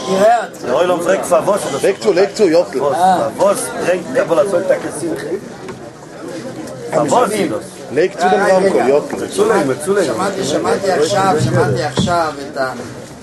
gehört. Der Eulam fragt Favos. Leg zu, Jockel. Favos bringt aber das sollte Kassin. Favos. leg zu dem Ramko, Jockel. מצולג. שמעתי עכשיו את ה...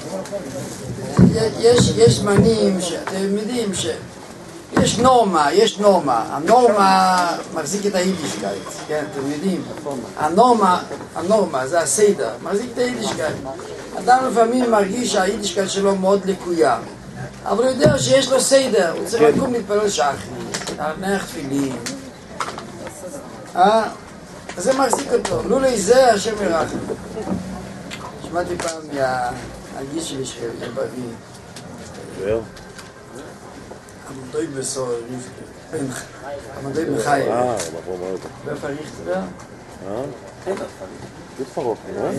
יש זמנים שאתם יודעים יש נורמה, הנורמה מחזיק את היידישקייט, כן, אתם יודעים, הנורמה זה הסדר, מחזיק את היידישקייט. אדם לפעמים מרגיש שהיידישקייט שלו מאוד לקויה, אבל הוא יודע שיש לו סדר, הוא צריך לקום להתפלל שחרית, להניח תפילין, אז זה מחזיק אותו, לולי זה השם ירחם. שמעתי פעם מהגיס שלי בריא, המדוי בסור, המדוי בחיים. ואיפה ריכטר? אין לך. Dit van Rocky,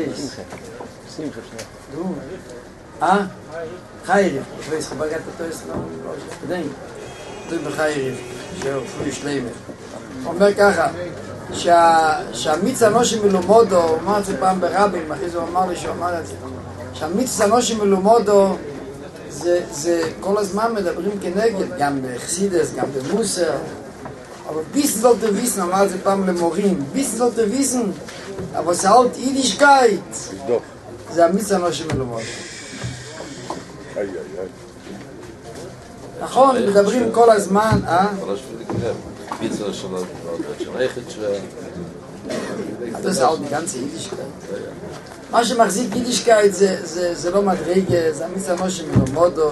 חייריב, ich weiß, ich habe gerade das noch gedenkt. מדוי בחייריב, שהוא פוי שלמה. הוא אומר ככה, שהמיץ אנושי מלומודו, הוא אמר את זה פעם ברבים, אחרי זה הוא אמר לי שהוא אמר את זה, שהמיץ אנושי מלומודו זה כל הזמן מדברים כנגד, גם בחסידס, גם במוסר, אבל ביסן sollte wissen, אמר את זה פעם למורים, ביסן sollte wissen, אבל זה halt יידישקייט, זה המיץ אנושי מלומודו. נכון, מדברים כל הזמן, Pizza schon das ist auch die ganze Jüdischkeit. מה שמחזיק יידישקייט זה לא מדרגה, זה המיץ אנושי מלומודו,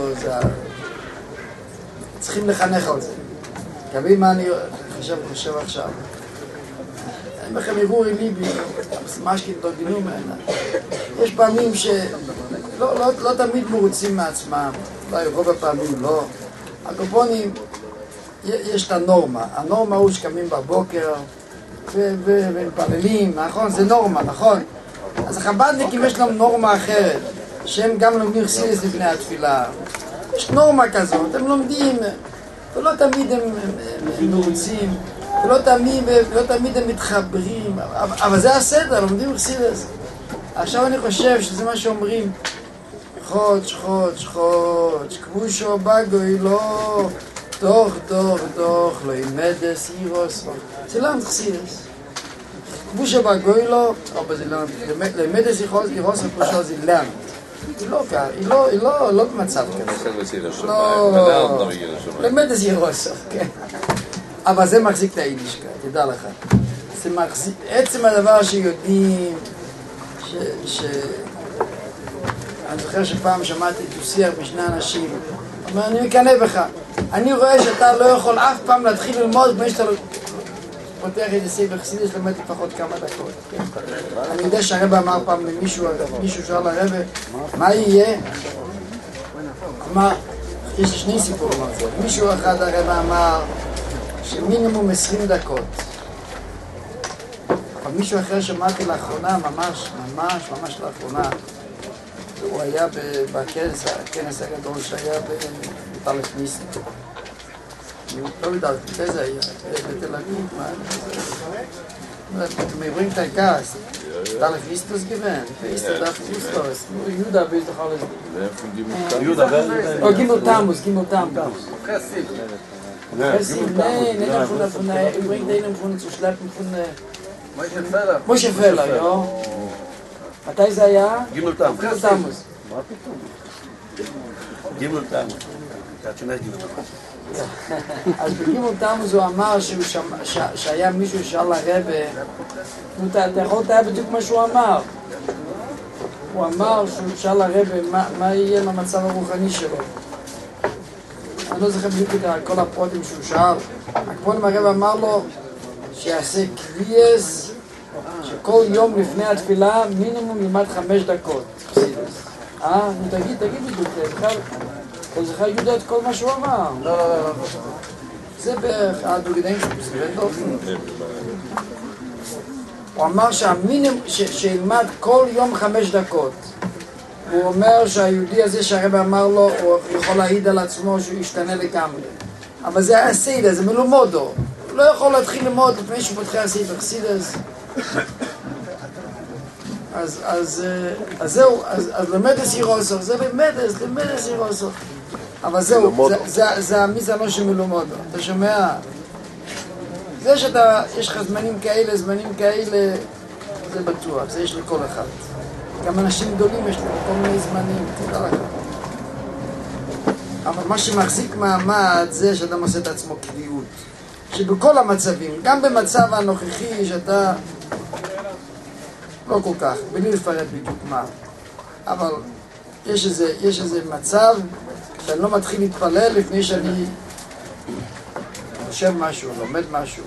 צריכים לחנך על זה. קבעים מה אני חושב עכשיו. אין בכם עיבור עם ליבי, משקים תורגינו מהנה. יש פעמים שלא תמיד מרוצים מעצמם, אולי רוב הפעמים לא. הקופונים, יש את הנורמה הוא שקמים בבוקר ומפללים, נכון? זה נורמה, נכון? אז החב"דניקים יש להם נורמה אחרת, שהם גם לומדים חסידות לפני התפילה. יש נורמה כזאת, הם לומדים, ולא תמיד הם מרוצים, ולא תמיד הם מתחברים, אבל זה הסדר, לומדים חסידות. עכשיו אני חושב שזה מה שאומרים, חודש, כבושו בגוי לא, דוח, לא יימדס אירוס, זה לא חסידות. כבושו בגוי לא, אבל זה לא יימדס אירוס, כבושו זה לרנט. היא לא קרה, היא לא במצב כזה. לא, יימדס אירוס, כן. אבל זה מחזיק את היידישקייט, תדע לך. זה מחזיק, עצם הדבר שיודעים, אני זוכר שפעם שמעתי תוסיח בשני אנשים, אומר, אני מקנא בך, אני רואה שאתה לא יכול אף פעם להתחיל ללמוד כמו שאתה פותח את זה בחסידות, למד לפחות כמה דקות. אני יודע שהרב אמר פעם למישהו, שאל לרב, מה יהיה? אמר, יש לי שני סיפורים על זה. מישהו אחד הרב אמר שמינימום 20 דקות. אבל מישהו אחר שמעתי לאחרונה, ממש לאחרונה, הוא היה בכנס הגדול שהיה בטלף ניסן. לא יודעת, איזה היה, בתל אביב, מעברים את הכעס. טלף ניסטוס גוון, ואיסטר דף ניסטוס, יהודה ביז לך לזה. יהודה, גימל תמוס. Kessiv, nein, von der, bringt einen von zu schleppen von Moshe Feller, ja. מתי זה היה? גימל תמוס. מה פתאום? גימל תמוס. אז בגימל תמוס הוא אמר שהיה מישהו ששאל לרב, אתה יכול לתאר בדיוק מה שהוא אמר. הוא אמר שהוא שאל לרב מה יהיה עם המצב הרוחני שלו. אני לא זוכר בדיוק את כל הפרוטים שהוא שאל. הכבוד הרב אמר לו שיעשה קביעס שכל יום לפני התפילה מינימום ילמד 5 דקות. תגיד בדיוק, אתה זוכר יהודה את כל מה שהוא אמר? לא. זה בערך, du gedenkst, הוא אמר שהמינימום, שילמד כל יום 5 דקות. הוא אומר שהיהודי הזה שהרב אמר לו, הוא יכול להעיד על עצמו שהוא ישתנה לגמרי. אבל זה היה סיידה, זה מלומודו. הוא לא יכול להתחיל ללמוד לפני שהוא פותח סיידה חסידס. אז זהו, אז למד הסירוסו, זה למד הסירוסו. אבל זהו, זה המיזנו שמלומדו. אתה שומע? זה שאתה, יש לך זמנים כאלה, זה בטוח, זה יש לכל אחד. גם אנשים גדולים יש להם כל מיני זמנים, תדע לך. אבל מה שמחזיק מעמד זה שאדם עושה את עצמו קביעות. שבכל המצבים, גם במצב הנוכחי שאתה לא כל כך, בלי לפרט בדיוק מה, אבל יש איזה מצב שאני לא מתחיל להתפלל לפני שאני חושב משהו, לומד משהו.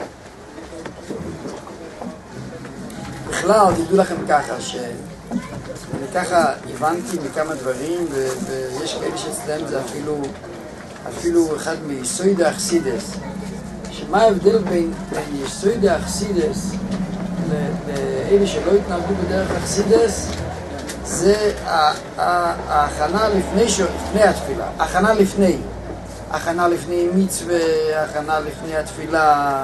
בכלל, תדעו לכם ככה, שאני ככה הבנתי מכמה דברים, ויש כאלה שאצלם זה אפילו אחד מיסוד האחסידס. שמה ההבדל בין יסוד האחסידס לאלה שלא התנהגו בדרך האחסידס? זה ההכנה לפני התפילה, הכנה לפני מצווה, הכנה לפני התפילה.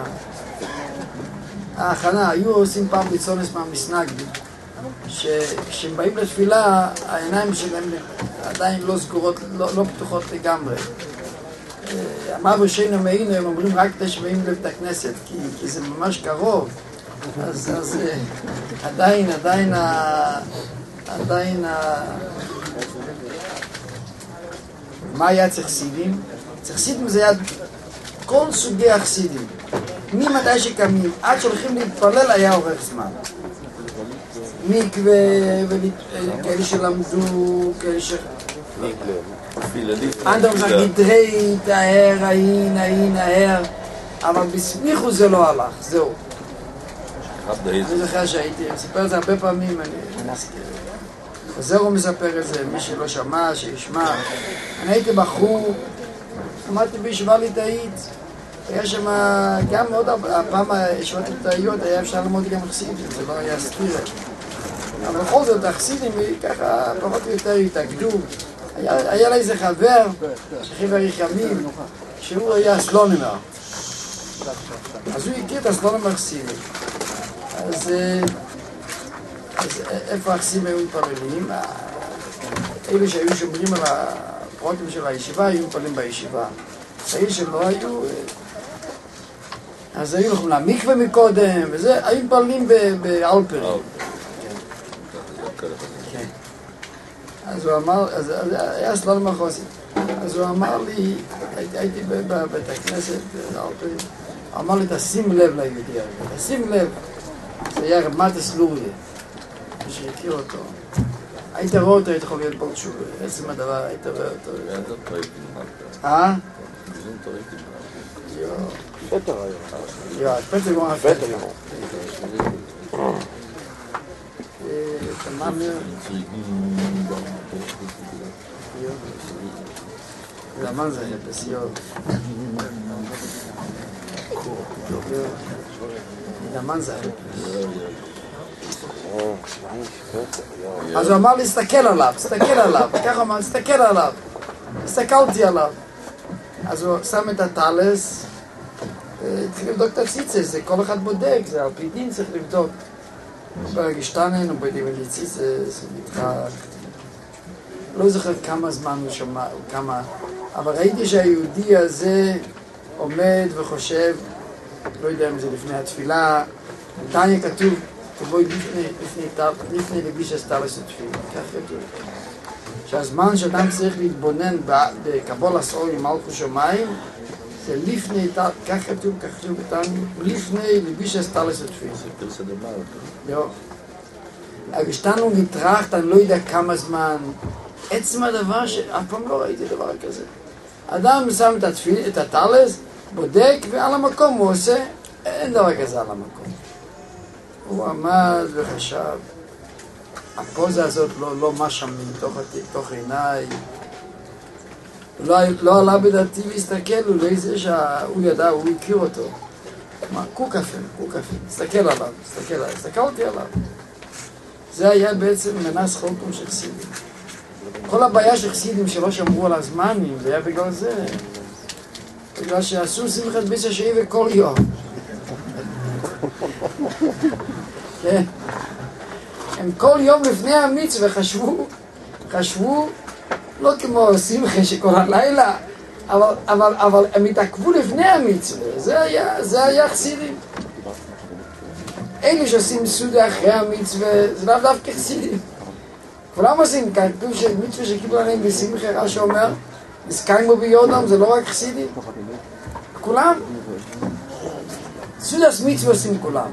ההכנה, היו עושים פעם בצונס מהמסנג, שכשהם באים לתפילה, העיניים שלהם עדיין לא סגורות, לא פתוחות לגמרי. אמרו שאינו מעינו, הם אומרים רק תשבעים לבית הכנסת, כי זה ממש קרוב. אז עדיין מה היה צריך חסידים? צריך חסידים זה היה כל סוגי החסידים. ממתי שקמים, עד שהולכים להתפלל היה אורך זמן. מקווה, כאלה שלמדו, כאלה ש... אנדרם זה גדרי, תאר, ההר, אבל בסמיכו זה לא הלך, זהו. אני זוכר שהייתי, אני מספר את זה הרבה פעמים, אני מזכיר. חוזר ומספר את זה, מי שלא שמע, שישמע. אני הייתי בחור, למדתי בישיבה ליטאית, היה שם גם עוד הפעם הישיבות ליטאיות, היה אפשר ללמוד גם חסידים, זה לא היה סתירה. אבל בכל זאת, החסידים ככה פחות או יותר התאגדו. היה לה איזה חבר, שחבר יחמים, שהוא היה סלונמר. אז הוא הכיר את הסלונמר החסידים. אז איפה החסידים היו מתפללים? אלה שהיו שומרים על הפרוטים של הישיבה, היו מתפללים בישיבה. אלה שלא היו... אז היו הולכים למקווה מקודם, וזה, היו מתפללים באלפרים. אז הוא אמר, אז היה סלונמר חוסי. אז הוא אמר לי, הייתי בבית הכנסת, הוא אמר לי, תשים לב ליהודי הזה, תשים לב. זה היה רב מטס לוריה, מי שהכיר אותו. היית רואה אותו, היית יכול להיות בו תשובה, עצם הדבר, היית רואה אותו. פטר היום. פטר גמר פטר גמר. תמאמר. זה אמן זה היה בסיור. זה אמן זה היה. אז הוא אמר לי, תסתכל עליו. ככה אמר, תסתכל עליו. הסתכלתי עליו. אז הוא שם את הטלס, התחיל לבדוק את הציצה, זה כל אחד בודק, זה על פי דין צריך לבדוק. ברגשתנן, הוא בודק את הציצה, זה מתחק. לא זוכר כמה זמן הוא שמע, כמה... אבל ראיתי שהיהודי הזה עומד וחושב, לא יודע אם זה לפני התפילה, בתניא כתוב, תבואי לפני לבישס טלס התפילה, כך כתוב. שהזמן שאדם צריך להתבונן בקבול הסעור עם מלכות שמיים, זה לפני, כך כתוב בתניא, לפני לבישס טלס התפילה. לא. הגשתנו נטרחת, אני לא יודע כמה זמן, עצם הדבר שאף פעם לא ראיתי דבר כזה. אדם שם את הטלס, בודק, ועל המקום הוא עושה, אין דבר כזה על המקום. הוא עמד וחשב, הפוזה הזאת לא משם מתוך עיניי, לא עלה בדעתי להסתכל, אולי זה שהוא ידע, הוא הכיר אותו. מה, קוקפן, הסתכלתי עליו. זה היה בעצם מנס חולקום של חסידים. כל הבעיה של חסידים שלא שמרו על הזמנים, זה היה בגלל זה. בגלל שעשו שמחת ביס השעי וכל יום. כן. הם כל יום לפני המצווה חשבו, לא כמו שמחה שכל הלילה, אבל הם התעכבו לפני המצווה, זה היה חסידים. אלה שעושים סעודה אחרי המצווה, זה לאו דווקא חסידים. כולם עושים, כתוב שמצווה שקיבלו עליהם בשמחה, רש"י אומר, הסכימו ביודם, זה לא רק חסידים. כולם. סעודת מצווה עושים כולם.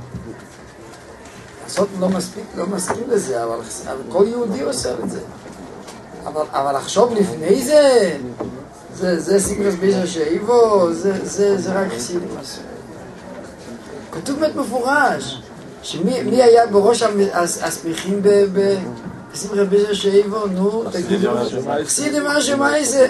לעשות לא מסכים לזה, אבל כל יהודי עושה את זה. אבל לחשוב לפני זה שמחת ביזר שאיבו, זה רק חסידים עשו. כתוב באמת מפורש, שמי היה בראש השמחים בשמחת ביזר שאיבו, נו, תגידו, חסידים מה זה?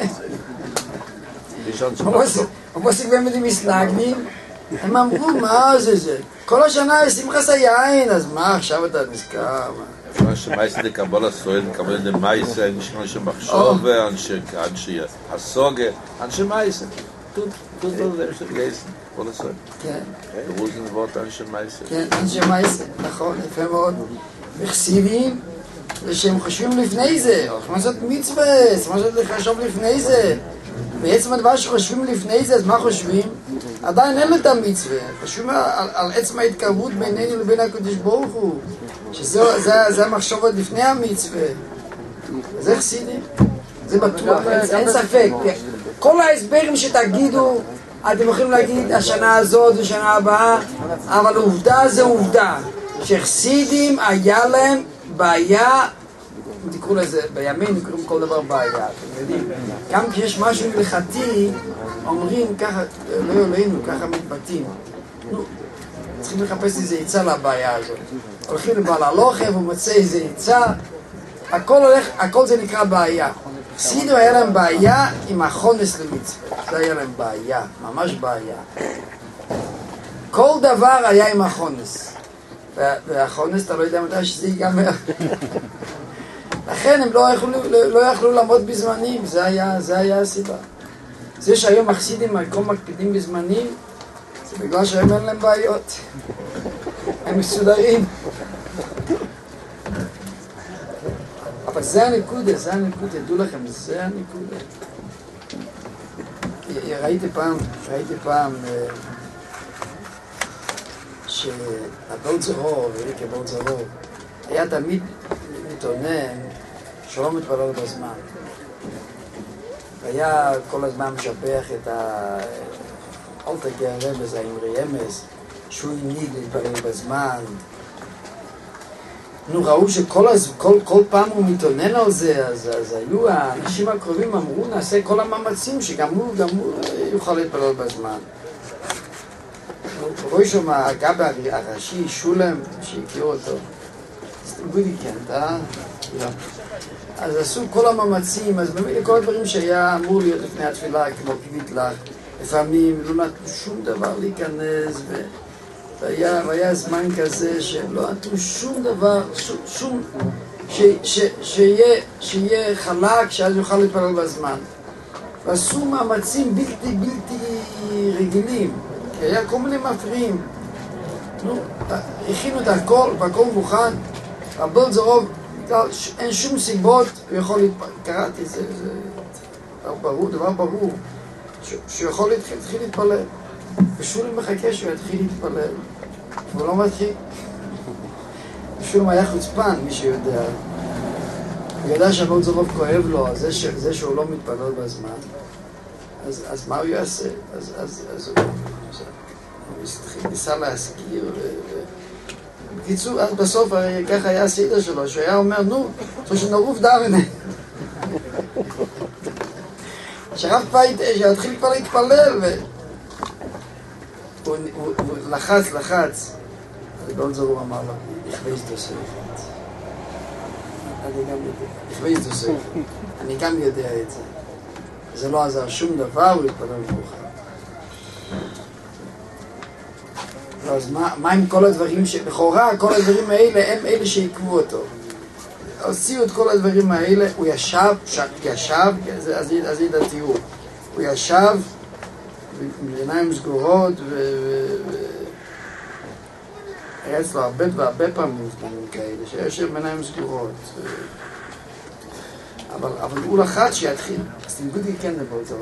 המוסק באמת הם מסנגנים, הם אמרו, מה זה? כל השנה יש שמחת היין, אז מה עכשיו אתה נזכר? שמייסה דקבול הסועל, נקבל למייסה, אנשי מחשוב, אנשי הסוגה, אנשי מייסה. תות זה אנשי גייסן, כל הסועל. כן. ברוזן וורט אנשי מייסה. כן, אנשי מייסה, נכון, יפה מאוד. וחסידים, שהם חושבים לפני זה, הולכים לעשות מצווה, מה לחשוב לפני זה. בעצם הדבר שחושבים לפני זה, אז מה חושבים? עדיין אין את המצווה, חושבים על עצם ההתקרבות בינינו לבין הקדוש ברוך הוא, שזה המחשבות לפני המצווה. זה חסידים, זה בטוח, אין ספק. כל ההסברים שתגידו, אתם יכולים להגיד השנה הזאת ושנה הבאה, אבל עובדה זה עובדה, שחסידים היה להם בעיה, תקראו לזה, בימין קוראים כל דבר בעיה, אתם יודעים. גם כשיש משהו הלכתי, אומרים ככה, לא יולאינו, ככה מתבטאים. צריכים לחפש איזה עצה לבעיה הזאת. הולכים לבעל הלוכה והוא מוצא איזה עצה, הכל זה נקרא בעיה. חסידים היה להם בעיה עם החונס למצווה, זה היה להם בעיה, ממש בעיה. כל דבר היה עם החונס, והחונס אתה לא יודע מתי שזה ייגמר. לכן הם לא יכלו לעמוד בזמנים, זה היה הסיבה. זה שהיום החסידים הכל מקפידים בזמנים, זה בגלל שהם אין להם בעיות. הם מסודרים. אבל זה הנקודה, ידעו לכם, זה הנקודה. ראיתי פעם שהבולצרור, ריקי בולצרור, היה תמיד מתעונן שלא מתפלל בזמן. היה כל הזמן משבח את האלתר הרמז, האמרי אמס, שהוא הנהיג להתפלל בזמן. נו, ראו שכל פעם הוא מתעונן על זה, אז היו האנשים הקרובים אמרו, נעשה כל המאמצים שגם הוא יוכל להתפלל בזמן. רואה שם הגבא הראשי, שולם, שהכיר אותו, גודי כן, אז עשו כל המאמצים, אז באמת כל הדברים שהיה אמור להיות לפני התפילה, כמו כבית לך, לפעמים לא נתנו שום דבר להיכנס, והיה זמן כזה שהם לא נתנו שום דבר, שיהיה חלק, שאז יוכל להתפלל בזמן. ועשו מאמצים בלתי רגילים, כי היה כל מיני מפריעים. הכינו את הכל, והכל מוכן, הבולצרור, אין שום סיבות, הוא יכול להתפלל. קראתי, זה דבר ברור, שהוא יכול להתחיל להתפלל. ושולם מחכה שהוא יתחיל להתפלל, הוא לא מתחיל. ושולם היה חוצפן, מי שיודע. הוא ידע שהבולצרור כואב לו, זה שהוא לא מתפלל בזמן. אז מה הוא יעשה? אז הוא ניסה להזכיר. בקיצור, אז בסוף ככה היה הסדר שלו, שהוא היה אומר, נו, so שנרוף דרנה. שיתחיל כבר להתפלל, הוא לחץ. הבולצרור אמר לו, נכוויז תוספת. נכוויז תוספת. אני גם יודע את זה. זה לא עזר שום דבר, הוא התפלל מאוחר. אז מה עם כל הדברים שבכאורה, כל הדברים האלה הם אלה שעיכבו אותו. הוציאו את כל הדברים האלה, הוא ישב, אז ידע תיאור. הוא ישב עם עיניים סגורות היה אצלו הרבה פעמים זמנים כאלה, שיושב בעיניים סגורות. אבל הוא לחץ שיתחיל. אז תלמדו לי כן לבוא את זה,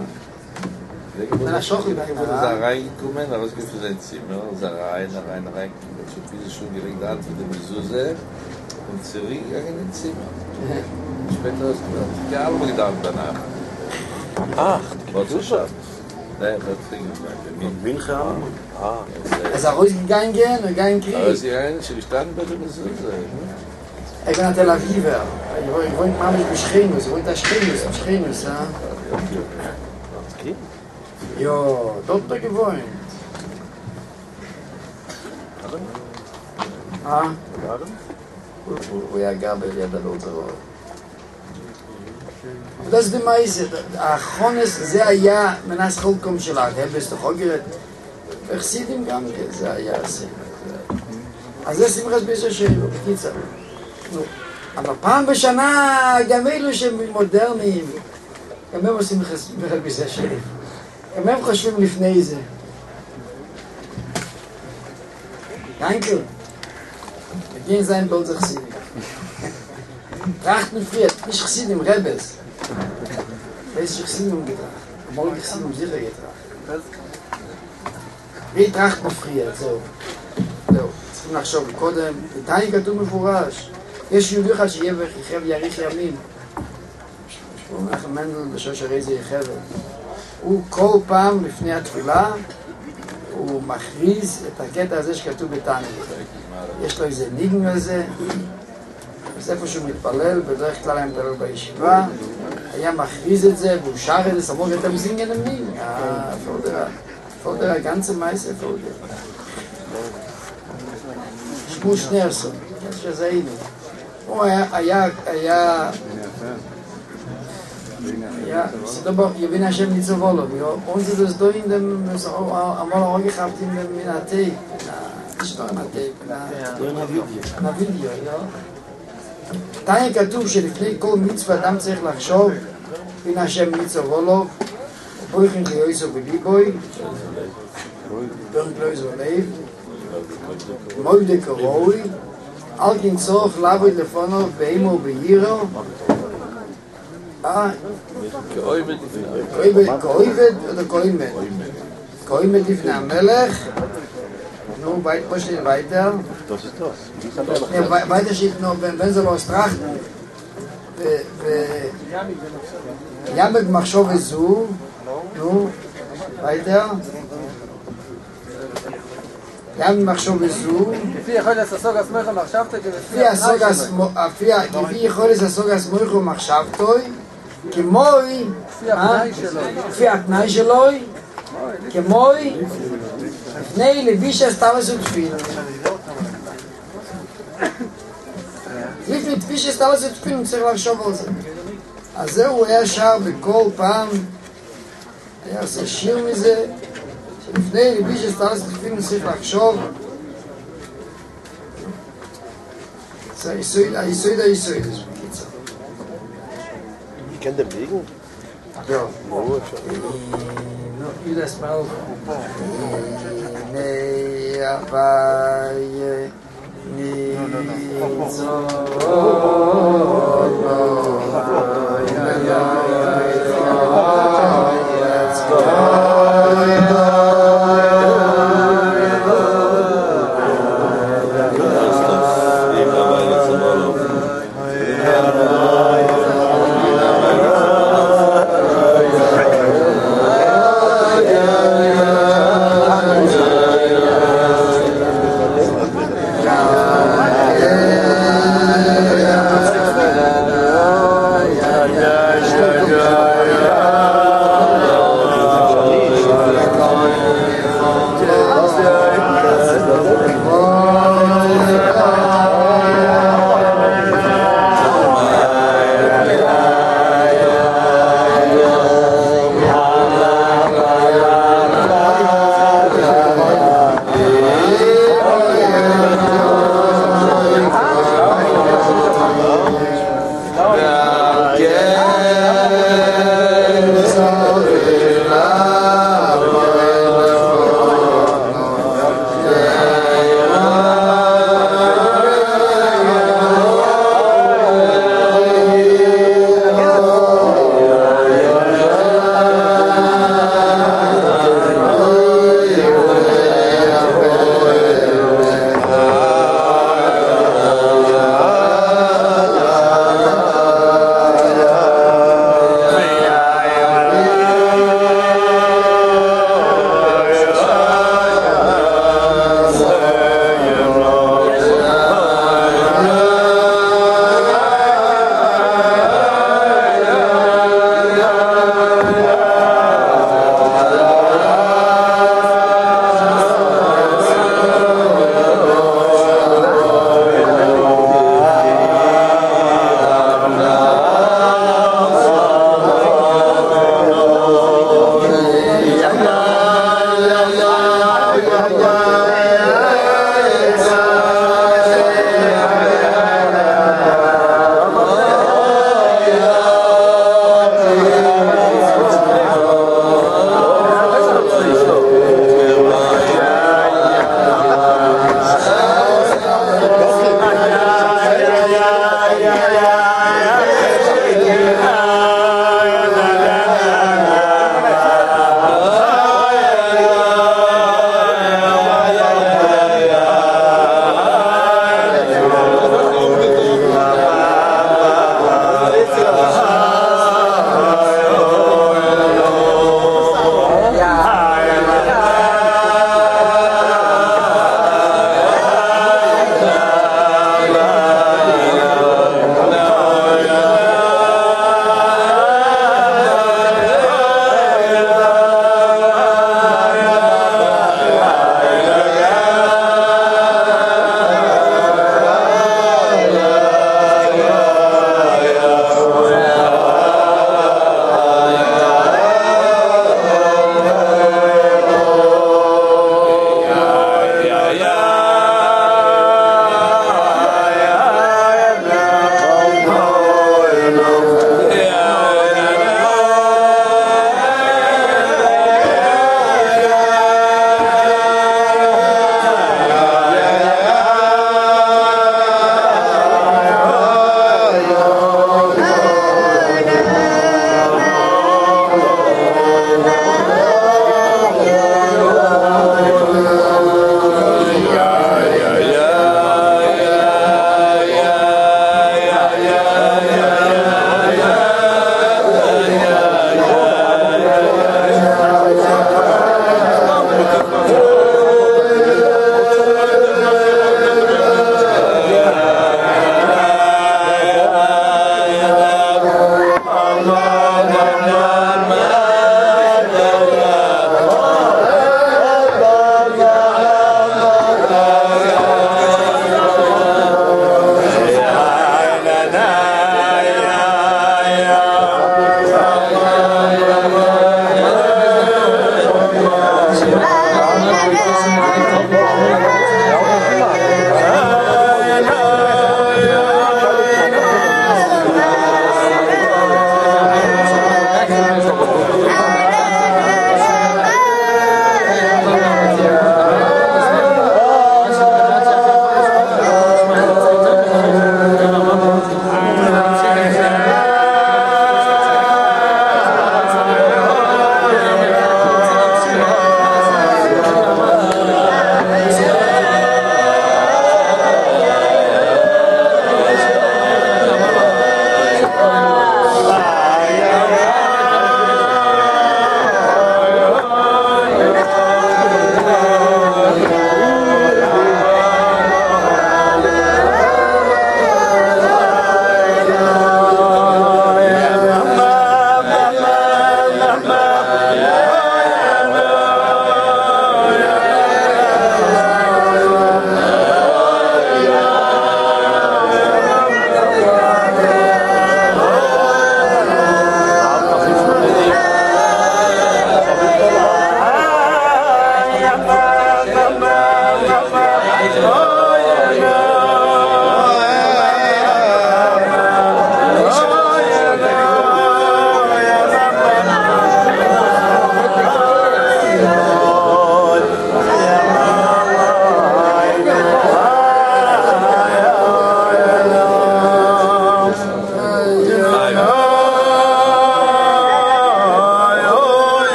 Das ist rein gekommen, aber es gibt für sein Zimmer, da rein, schon viele schon gelegt hat mit dem Mezuzah und zurückgegangen ins Zimmer. Später ist die Albe gedacht danach. Ach, Was ist das? Nein, das ging nicht. Mincha. אז הרויז גן גן וגן קרי. Aber sie rein, sie stand bei dem Mezuzah. Ich bin in Tel Aviv. Ich wohne ממש בשכינוס, ich wohne בשכינוס, Jo, dort da gewohnt. הוא היה גר ביד הלוטרור. Das ist die Meise. האחרונס, זה היה מנס חולקום של הרבס, תחוגרת. החסידים גם כן, זה היה הסמך. אז זה שמחת בישר שלו, בקיצר. אבל פעם בשנה, גם אלו שהם מודרניים, גם הם עושים שמחת בישר שלו. גם הם חושבים לפני זה. Danke. Wir gehen sein bei uns Chassidim. Trachten friert, nicht Chassidim, Rebes. Weiß ich Chassidim umgetracht. Morgen Chassidim sicher getracht. Wie trachten friert, so. צריכים לחשוב קודם, בתניא כתוב מפורש. יש יהודי אחד שיהיה ויחב יאריך ימים. שקוראים לכם מנדל בשוש הרי זה יחבל. הוא כל פעם לפני התפילה, הוא מכריז את הקטע הזה שכתוב בתניא. יש לו איזה ניגן לזה, אז איפה שהוא מתפלל, בדרך כלל היה מתפלל בישיבה, היה מכריז את זה, והוא שר את זה, סמוך את המזינגן המין, פולדר, הגנצה מייסה פולדר. שמו שניארסון, שזה היינו. הוא היה Ja, ich bin Hashem nicht so wohl. Uns ist es da in dem, einmal auch gehabt in der Tape. Nicht nur in der Tape, in der Video, ja. Tanya כתוב שלפני כל מצווה אדם צריך לחשוב, bin Hashem nicht so wohl, ובויכין ליועסו בליבוי, בויכין ליועסו בליב, מוידה כראוי, אל כן צורך לעבוד לפונו באימו וביירו, כאויבד oder כאוימד? כאוימד לפני המלך. נו, פה steht weiter. weiter steht noch, wenn sie los trachten. ימד מחשוב וזו. נו, weiter. ימד מחשוב וזו. לפי יכולת הסוג עצמך מחשבתו לפי יכולת הסוג עצמך מחשבתו כמוי, לפי התנאי שלו, כמוי, לפני לביש הסתלס ותפיל. לפני לביש הסתלס ותפיל, צריך לחשוב על זה. אז זהו, הוא היה שר בכל פעם, היה עושה שיר מזה, שלפני לביש הסתלס ותפיל, צריך לחשוב. זה היסוד. Ich kenne den Wegen. Ja. Oh, No, you das mal. Nee, aber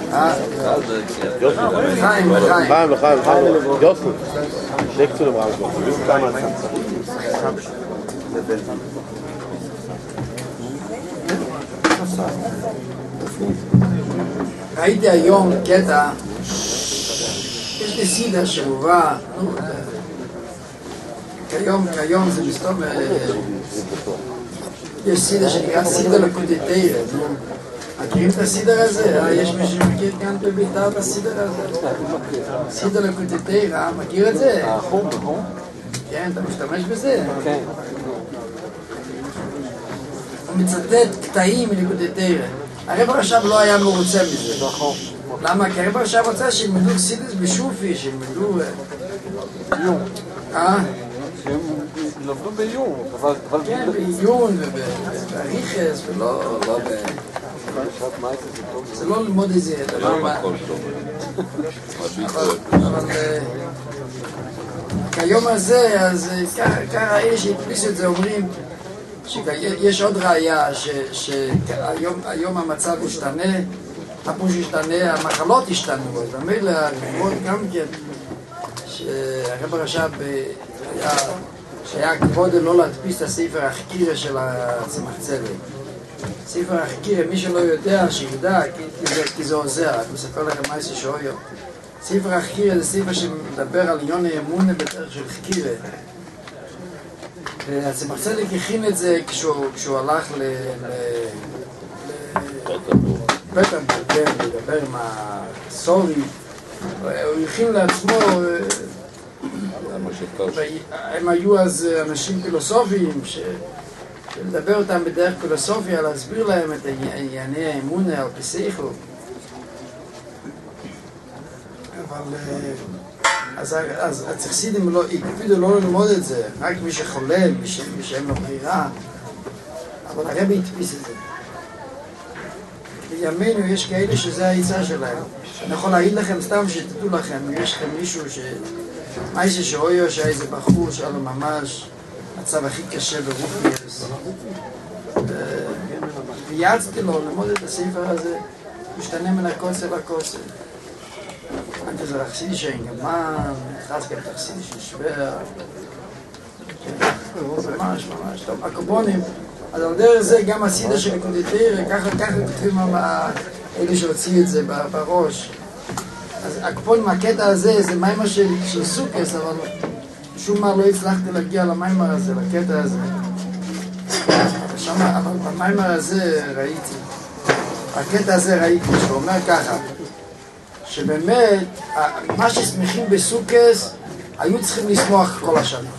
לחיים. לחיים. יוסי. שק zu dem Rahmen. Du bist damals. ראיתי היום קטע, יש לי סידה שמובא, כיום זה מסתום, יש סידה שנקרא סידה לקוטי תירה, מכירים את הסידר הזה? יש מישהו שמכיר כאן בביתר את הסידר הזה? סידה לקוטי תירה, מכיר את זה? נכון. כן, אתה משתמש בזה? כן. הוא מצטט קטעים מליקוטי תירה. הרב הרש"ב לא היה מרוצה מזה. נכון. למה? כי הרב הרש"ב רוצה שילמדו חסידות בשופי, שילמדו... עיון. שהם למדו בעיון, אבל... כן, בעיון ובריחס, ולא... זה לא ללמוד איזה דבר מה... אבל... כיום הזה, אז ככה אלה שהדפיסו את זה אומרים שיש עוד ראייה שהיום המצב השתנה, הפירוש השתנה, המחלות השתנו, במילא הגבוהות גם כן, שהרב הרש"ב שהיה כבוד לא להדפיס את הספר החקירה של הצמח צדק. ספר החקירה, מי שלא יודע, שידע, כי זה עוזר, אני מספר לכם מה זה שאויו. ספר החקירה זה ספר שמדבר על עניון האמונה בדרך של חקירה. והצמח צדק הכין את זה כשהוא הלך לפטרבורג, כן, לדבר עם הסורי. הוא הכין לעצמו, הם היו אז אנשים פילוסופיים, שלדבר אותם בדרך פילוסופיה, להסביר להם את ענייני האמונה על פי שכל. אז הצחסידים הקפידו לא ללמוד את זה, רק מי שחולל, מי שאין לו ברירה, אבל הרבי הדפיס את זה. בימינו יש כאלה שזה העיצה שלהם. אני יכול להעיד לכם סתם שתדעו לכם, אם יש לכם מישהו מה יש שאויו שהיה איזה בחור שהיה לו ממש מצב הכי קשה ברוחניאס. ויעצתי לו ללמוד את הספר הזה, משתנה מן הקוצר לקוצר. אני זה חסידי שאין גמן, חזקה את החסידי של שוור. ממש, טוב, הקופונים. אז על דרך זה גם הסידה של הקודטיר, ככה כותבים אלה שהוציאו את זה בראש. אז הקופון מהקטע הזה זה מיימר של סוכס, אבל שום מה לא הצלחתי להגיע למיימר הזה, לקטע הזה. אבל במיימר הזה ראיתי, הקטע הזה ראיתי, שהוא אומר ככה, שבאמת, מה ששמחים בסוכס, היו צריכים לשמוח כל השנה.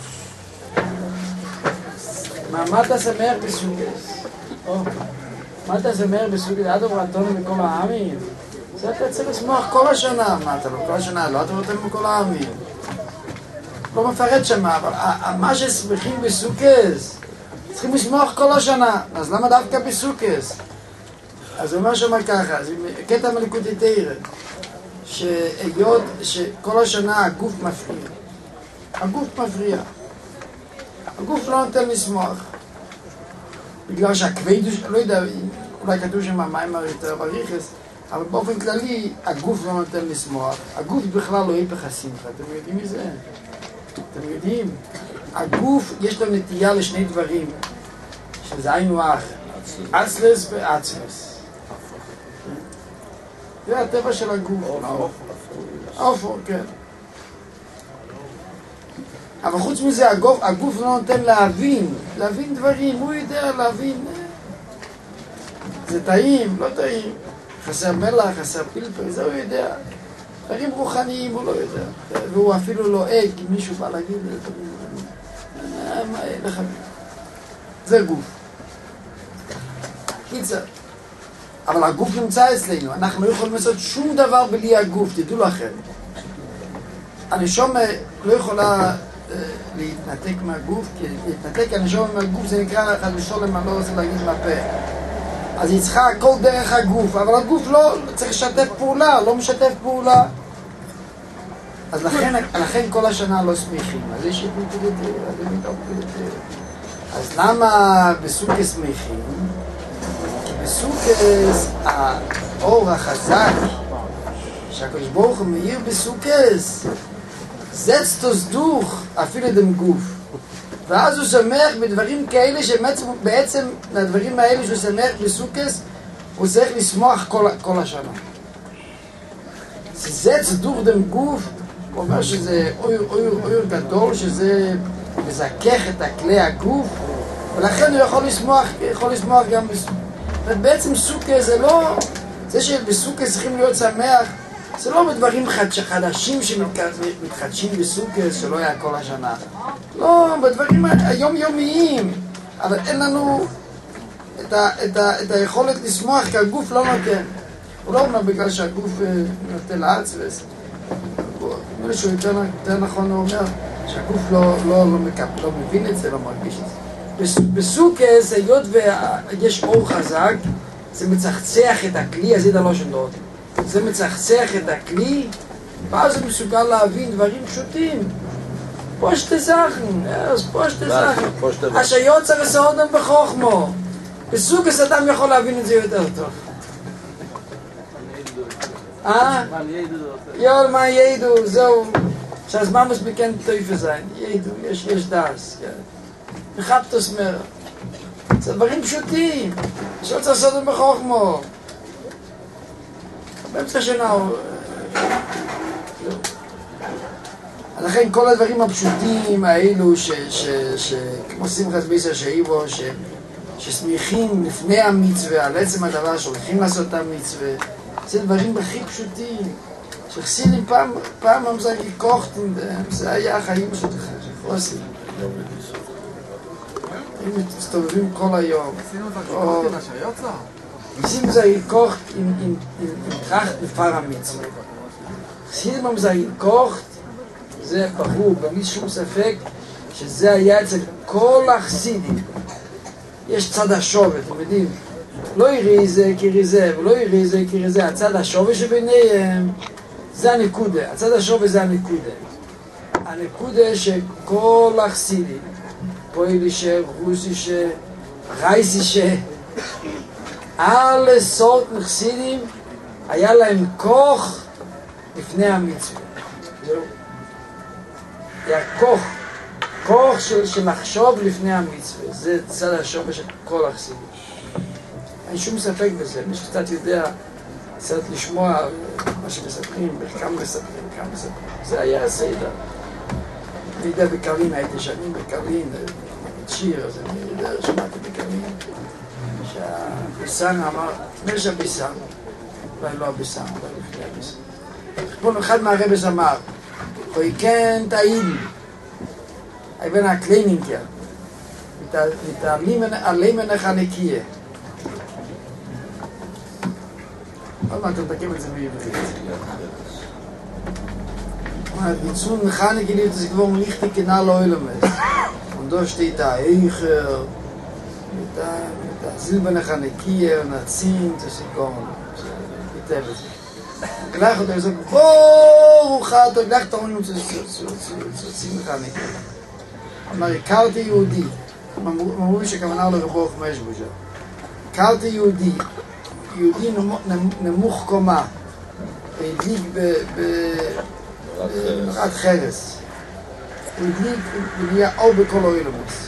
מה אתה שמח בסוכס? מה אתה שמח בסוכס? עד עברתנו מכל העמים? זה אתה צריך לשמוח כל השנה. מה אתה לא כל השנה? לא עד עברתנו מכל העמים. לא מפרט שמה, אבל מה ששמחים בסוכס, צריכים לשמוח כל השנה. אז למה דווקא בסוכס? אז הוא אומר שמה ככה, זה קטע מליקוטי תירה, שהיות שכל השנה הגוף מפריע. הגוף מפריע. הגוף לא נותן לשמוח. בגלל שהכבדוש, לא יודע, אולי כתוב שם המיימר יותר בריחס, אבל באופן כללי הגוף לא נותן לשמוח. הגוף בכלל לא היפך השמחה. אתם יודעים מזה? אתם יודעים? הגוף יש לו נטייה לשני דברים, שזה היינו אח, עצלס ועצמס. זה הטבע של הגוף. האופו, כן. אבל חוץ מזה, הגוף לא נותן להבין דברים, הוא יודע להבין. זה טעים, לא טעים, חסר מלח, חסר פלפל, זה הוא יודע. דברים רוחניים הוא לא יודע. והוא אפילו לא עג, אם מישהו בא להגיד את זה. זה גוף. קיצר. אבל הגוף נמצא אצלנו, אנחנו לא יכולים לעשות שום דבר בלי הגוף, תדעו לכם. הנשמה לא יכולה להתנתק מהגוף, כי להתנתק הנשמה מהגוף זה נקרא לשולם, אני לא רוצה להגיד מהפה. אז היא צריכה הכל דרך הגוף, אבל הגוף לא צריך לשתף פעולה, לא משתף פעולה. אז לכן כל השנה לא שמחים, אז יש אז למה בסוכס שמחים? כי בסוכס האור החזק שהקדוש ברוך הוא מאיר בסוכס, setzt es durch, אפילו dem גוף. ואז הוא שמח בדברים כאלה שבעצם הדברים האלה שהוא שמח בסוכס, הוא צריך לשמוח כל השנה. setzt durch dem גוף, הוא אומר שזה אויר גדול, שזה מזכך את הכלי הגוף, ולכן הוא יכול לשמוח גם בסוכס. ובעצם סוכס זה לא, זה שבסוכס צריכים להיות שמח, זה לא בדברים חדשים שמתחדשים בסוכס שלא היה כל השנה. לא, בדברים היומיומיים. אבל אין לנו את היכולת לשמוח, כי הגוף לא נותן. הוא לא אומר בגלל שהגוף נותן לעצבס. נראה שהוא יותר נכון, הוא אומר שהגוף לא מבין את זה, לא מרגיש את זה. בסוכס, היות ויש אור חזק, זה מצחצח את הכלי, אז זה לא שנדעות. זה מצחצח את הכלי, ואז הוא מסוגל להבין דברים פשוטים. פושטה זכן, פושטה זכן. השיוצר סעודם בחוכמו. בסוכס אדם יכול להבין את זה יותר טוב. יול, מה ידעו, זהו. שהזמן מספיק טויפה זין. ידעו, יש דס. מחפטוס מר. זה דברים פשוטים. השיוצר סעודם בחוכמו. באמצע שנה הוא... לכן כל הדברים הפשוטים האלו כמו שמחת ביסר שאיבו ששמיכים לפני המצווה על עצם הדבר שהולכים לעשות את המצווה, זה דברים הכי פשוטים שחסידים פעם המזג לקוחתם, זה היה החיים של חוסים, הם מסתובבים כל היום. שים זה יקוחת עם טראחט לפר המצווה. שים זה יקוחת, זה ברור, בלי שום ספק, שזה היה אצל כל החסידים. יש צד השווה, אתם יודעים, לא יראי זה כירי זה, ולא יראי זה כירי זה. הצד השווה שביניהם, זה הנקודה. הצד השווה זה הנקודה. הנקודה שכל החסידים, פוילישה, רוסישה, רייסישה, alle Sorten חסידים היה להם כוח לפני המצווה. היה כוח של לחשוב לפני המצווה. זה צד השווה של כל החסידים. אין שום ספק בזה. מי שקצת יודע, קצת לשמוע מה שמספרים, כמה מספרים. זה היה הסדר. אני יודע בקרלין, הייתי שנים בקרלין, שיר, אז אני יודע, שמעתי בקרלין. שהביסן אמר, לפני שהביסן, אולי לא הביסן, אולי לפני הביסן. פה אחד מהרבס אמר, חוי כן תאיל, אבן הקלינינקר, מתעלים מנך הנקיה. עוד מעט תתקם את זה בעברית. ניצול מכני גילית, זה כבר מליכתי כנעל אוילמס. עונדו שתית האיכר, זילבן לך נקיה, נצים, תסיקום, תיתב את זה. גלח אותו, זה ברוך אתה, גלח את העונים, תצים לך נקיה. אמר, הכרתי יהודי, אמרו לי שכוונה לו רבוך משבושה. הכרתי יהודי נמוך קומה, והדליק בנורת חרס. הוא הדליק ונהיה אור בכל אוילמוס.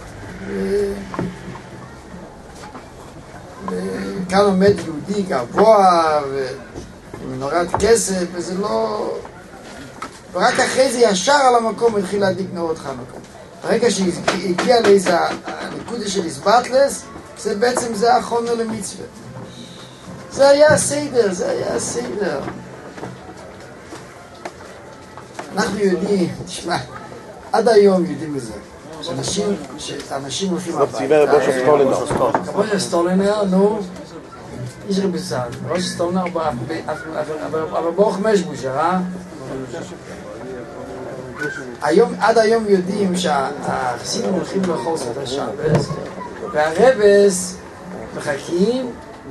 וכאן עומד יהודי גבוה ועם נורת כסף, וזה לא... ורק אחרי זה ישר על המקום התחיל להדליק נורות חנוכה. ברגע שהגיע לאיזה הנקודה של איסבטלס, זה בעצם זה החומר למצווה. זה היה הסדר. אנחנו יודעים, תשמע, עד היום יודעים את זה. שאנשים הולכים הביתה. בושה סטולנר, נו, יש רביסן. בושה סטולנר, אבל ברוך משבושה, עד היום יודעים שהחסידים הולכים לאכול סעודת השבת, והרבס מחכים,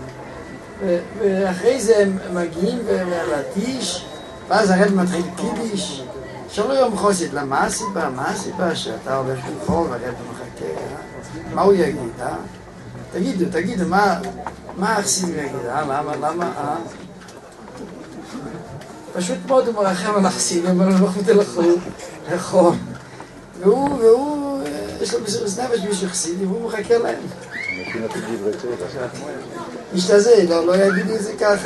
ואחרי זה הם מגיעים להתיש, ואז הרב מתחיל קידיש. שלא יום חוסד, למה הסיבה? מה הסיבה שאתה הולך לבחור והרב מחכה? מה הוא יגיד? תגידו, מה החסידים יגיד? למה? פשוט מאוד הוא מרחם על החסידים, אבל הוא לא תלכו, נכון. והוא, יש לו מסירות נפש בשביל חסידים, והוא מחכה להם. משתזה, לא יגידו את זה ככה.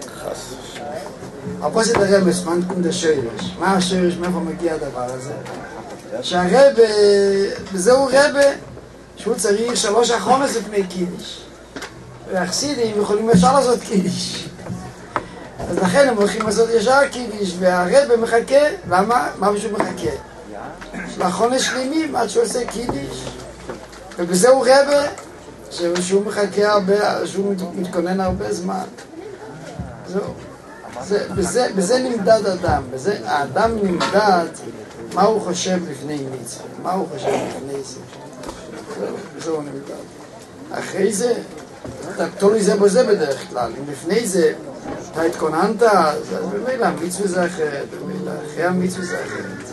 אבל זה הרבס, מה נקוד השורש? מה השורש, מאיפה מגיע הדבר הזה? שהרב, וזהו רב, שהוא צריך 3 אחרונס לפני קידיש. והחסידים יכולים ישר לעשות קידיש. אז לכן הם הולכים לעשות ישר קידיש, והרב מחכה, למה? מה בשביל מחכה? לאחרונס שלמים עד שהוא עושה קידיש. ובזהו רב, שהוא מחכה הרבה, שהוא מתכונן הרבה זמן. זהו. בזה נמדד אדם, האדם נמדד מה הוא חושב לפני מצווה, מה הוא חושב לפני זה. בזה הוא נמדד. אחרי זה, אתה תולי זה בזה בדרך כלל, אם לפני זה אתה התכוננת, אז במילא המצווה זה אחרת, במילא אחרי המצווה זה אחרת.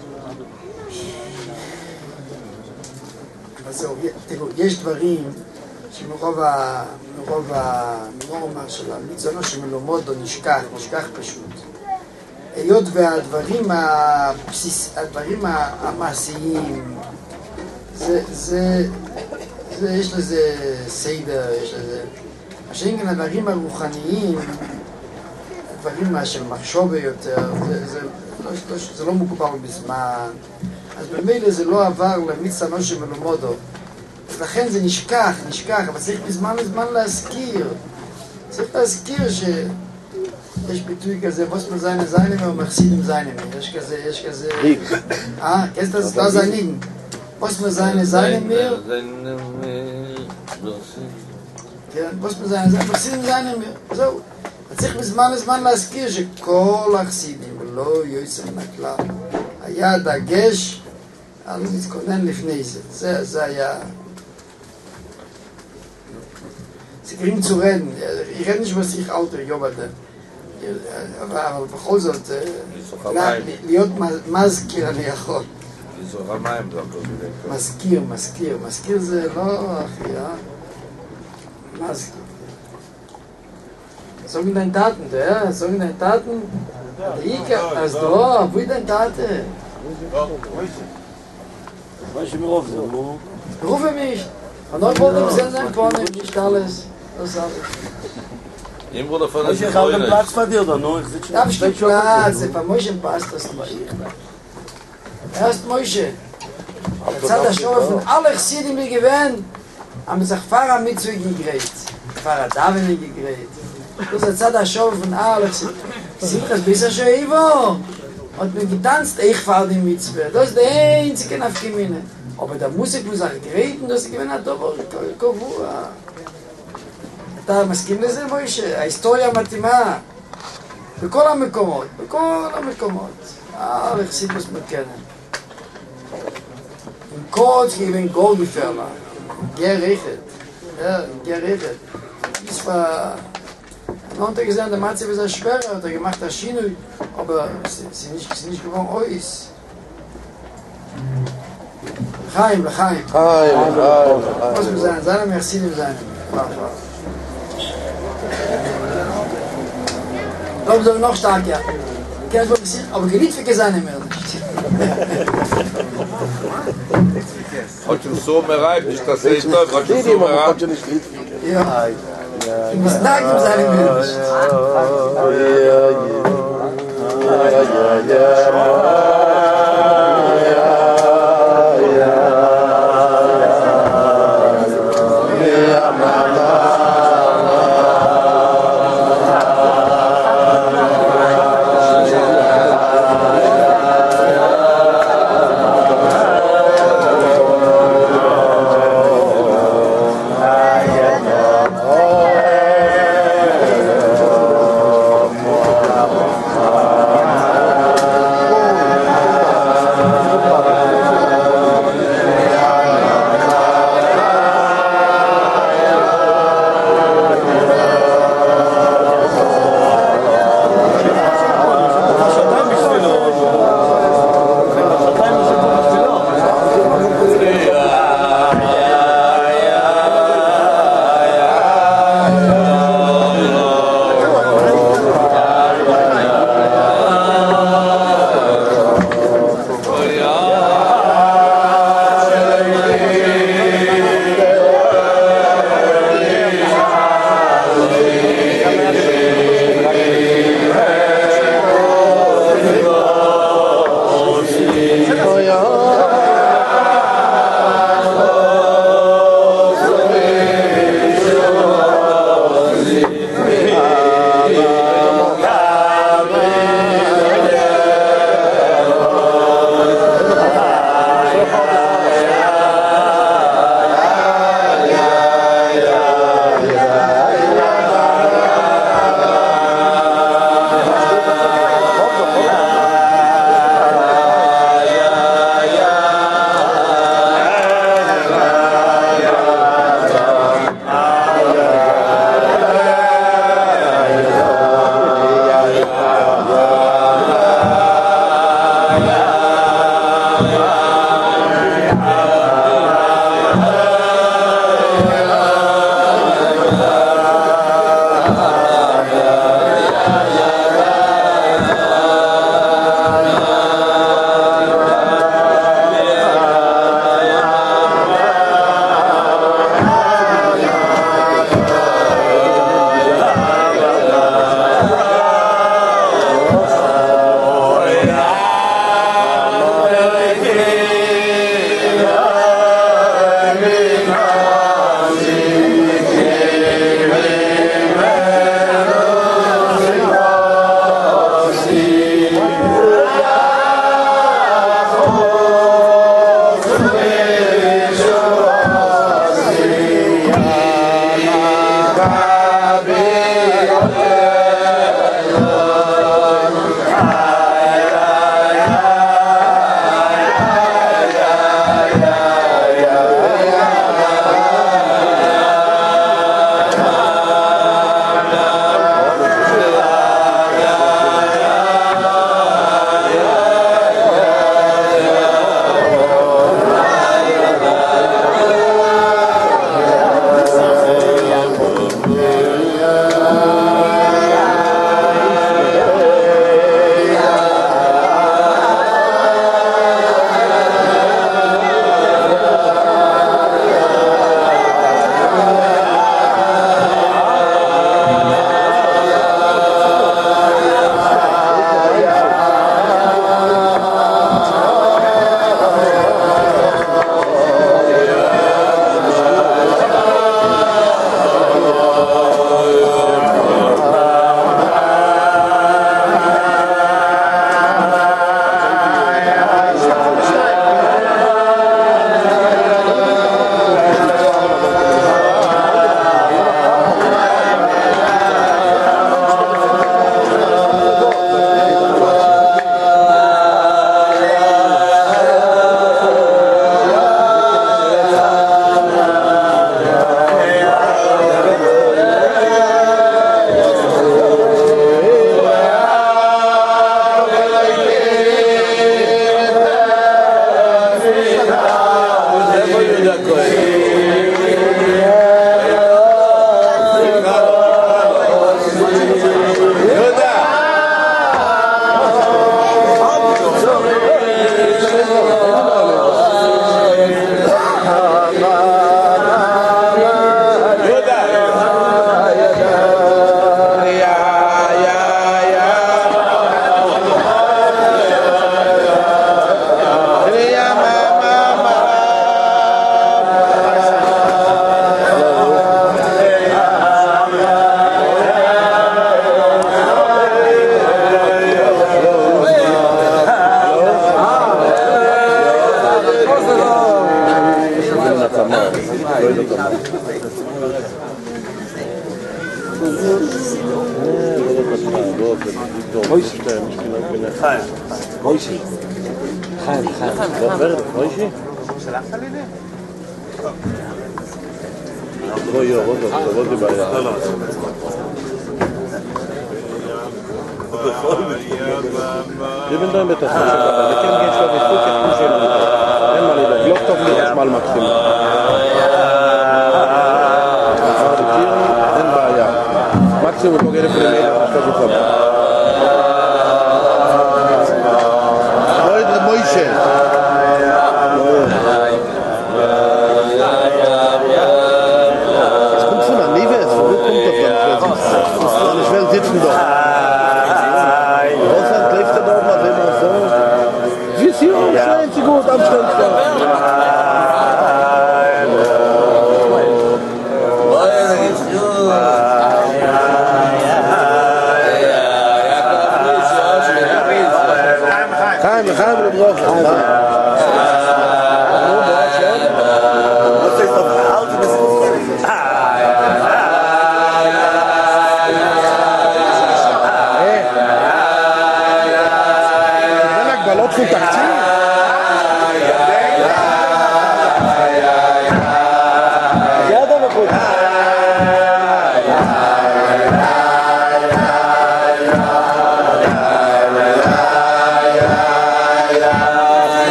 אז זהו, תראו, יש דברים שמרוב הנורמה של המצווה שמלומד או נשכח פשוט. היות והדברים המעשיים, יש לזה סדר, יש לזה... השאין הדברים הרוחניים, הדברים של מחשוב יותר, זה לא מוגבל בזמן, אז במילא זה לא עבר למצווה שמלומדו. אז לכן זה נשכח, אבל צריך בזמן להזכיר. צריך להזכיר שיש ביטוי כזה, בוסמן זיין זיינמר ומחסידים זיינמר. יש כזה... כזה לא זיינין. בוסמן זיין זיינמר. כן, בוסמן זיין זיינמר, מחסידים זיינמר. זהו. צריך בזמן להזכיר שכל החסידים, לא יוצא מן הכלל, היה דגש על להתכונן לפני זה. זה היה... Sie kriegen zu reden. Ich rede nicht, was ich alter Jobade. אבל בכל זאת, להיות מזכיר אני יכול. מזכיר זה לא אחי, מזכיר. Sagen deine Taten, ja? Sagen deine Taten. Also da, wo ist deine Tate? Rufe mich. Und dann wollte ich sehen sein vorne, nicht alles. Das ist alles. Im Bruder von der Ich habe einen Platz bei dir, oder nur? Da habe ich den Platz, der von Moshe passt das nicht. Erst Moshe. Jetzt hat er schon von allen Chassidim die gewähnt, haben sich Pfarrer mitzugegrät. Pfarrer Davini gegrät. Das hat er schon von allen Chassidim. Simchas, bist du schon Ivo? Und mir getanzt, ich fahre die Mitzvah. Das ist der einzige Nafkimine. Aber der Musik muss auch geräten, dass ich gewinne hat, aber Kovua. אתה מסכים לזה, מוישה? ההיסטוריה מתאימה בכל המקומות, לחסידות מקנן. In Kort gegen Goldgeferner, Gerechtet. Das war... Man hat gesehen, der Matze ist schwerer, hat gemacht das Schiene, aber es ist nicht gewohnt, Ois. Chaim. Was wir sein, seine Mercine sein. Ich glaube, noch stark, ja. Aber geliebte sein mehr nicht. Хочем сумерай, nicht das ist doch, хочem сумерай. Ja. Du bist nackt um seine Milch. Moishe. Chaim. Moishe. Chaim. לא ורד, מוישי? שלחת לי לי? לא יו, רוזו בעיה. לא. Ich bin da mit der Tasche, aber wir können gehen schon wie Fuß, ich muss schon wieder. Einmal lieber, ich glaube, wir das mal Maximum. Die Tiere sind da, ja. Maximum, wir gehen für die Meter, das ist so. Leute, Moishe. Es kommt von der Neves, wo kommt das dann? Ich will sitzen doch. Russland lebt da doch mal immer so. Wie ist hier schön, sie gut am Schönsten.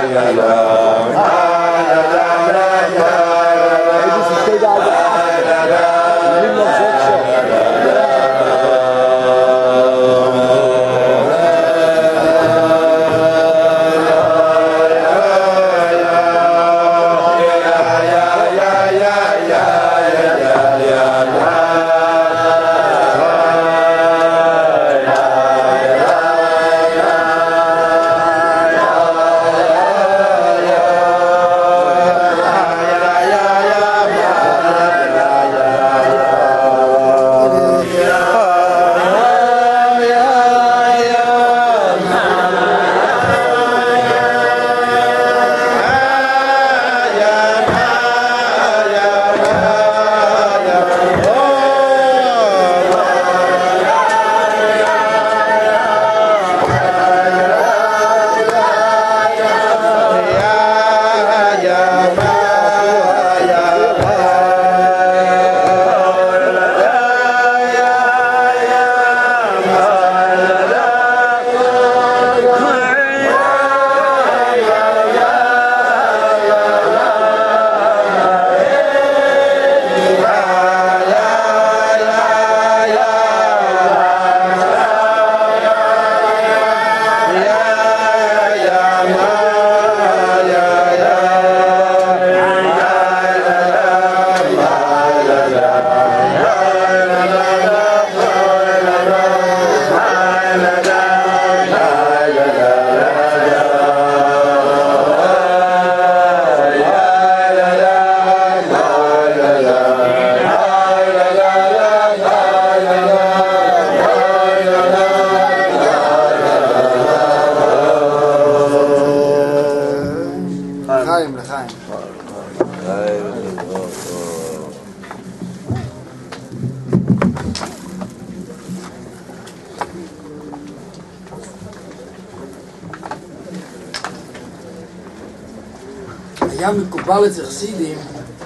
היה מקובל אצל חסידים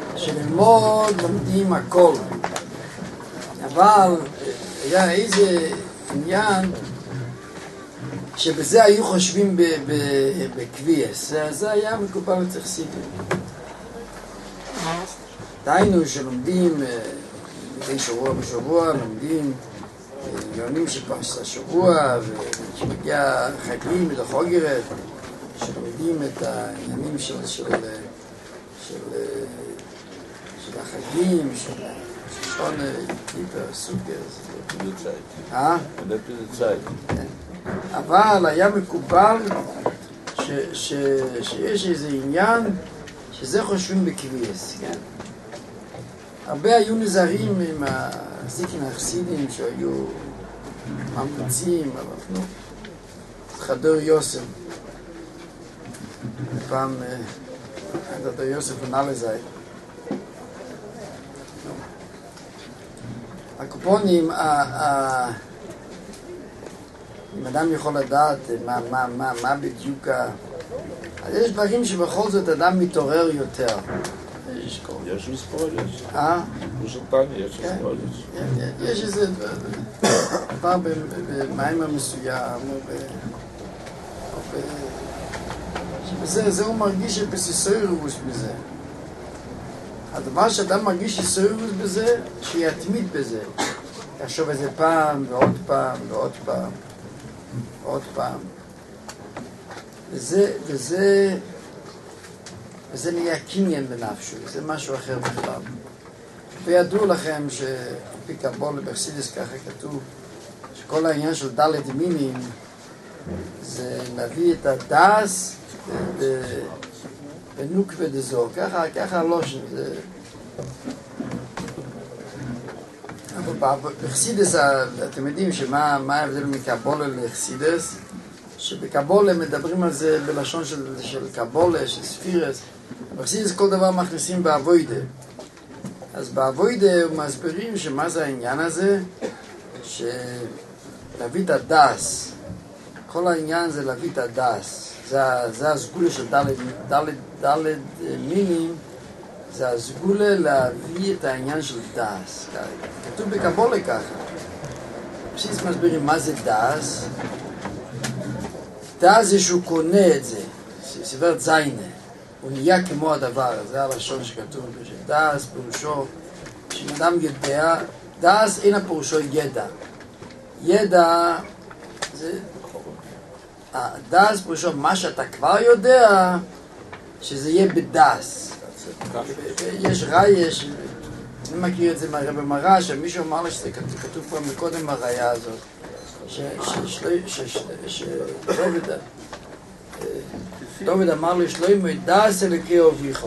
שללמוד לומדים הכל, אבל היה איזה עניין שבזה היו חושבים בקביעס. זה היה מקובל אצל חסידים. דהיינו שלומדים מדי שבוע בשבוע, לומדים עניונים של פרשת השבוע, וכשמגיע חגים מתוך אוגרת שלומדים את העניינים של החגים, של שונה, טיפר, סוכר. אבל היה מקובל שיש איזה עניין שזה חושבים בקביעס, כן? הרבה היו נזהרים עם הזיקים החסידים שהיו ממליצים, אבל נו, חדר יוסף. פעם חדר יוסף עונה לזה. הקופונים, אם אדם יכול לדעת מה בדיוק אז יש דברים שבכל זאת אדם מתעורר יותר. יש מספורש. יש מספורש. יש איזה דבר במים המסוים, שבזה הוא מרגיש בסיסוירוס בזה. הדבר שאדם מרגיש סיסוירוס בזה, שיתמיד בזה. יחשוב איזה פעם ועוד פעם ועוד פעם ועוד פעם. וזה נהיה קניין בנפשו, זה משהו אחר בכלל. וידעו לכם שעפי קבולה בחסידס ככה כתוב שכל העניין של דלת מינים זה להביא את הדס בנוקווה דזור, ככה לא שזה. אבל בחסידס אתם יודעים שמה ההבדל מקבולה לחסידס? שבקבולה מדברים על זה בלשון של קבולה, של ספירס. בחסידס כל דבר מכניסים באבוידה. אז באבוידה מסבירים שמה זה העניין הזה, להביא את הדס. כל העניין זה להביא את הדס. זה הסגולה של דלת מינים, זה הסגולה להביא את העניין של דס. כתוב בקבולה ככה. בחסידס מסבירים מה זה דס. דס זה שהוא קונה את זה. סברת זיינה, הוא נהיה כמו הדבר, זה הלשון שכתוב, שדעס פירושו, שאדם יודע, דעס אין הפירושו ידע. ידע זה, דעס פירושו מה שאתה כבר יודע, שזה יהיה בדעס. יש רייש, אני מכיר את זה מהרבי מרש, שמישהו אמר לי שזה כתוב כבר מקודם בראיה הזאת, דוד אמר לו שלוימו דעס אלוקי אביכו.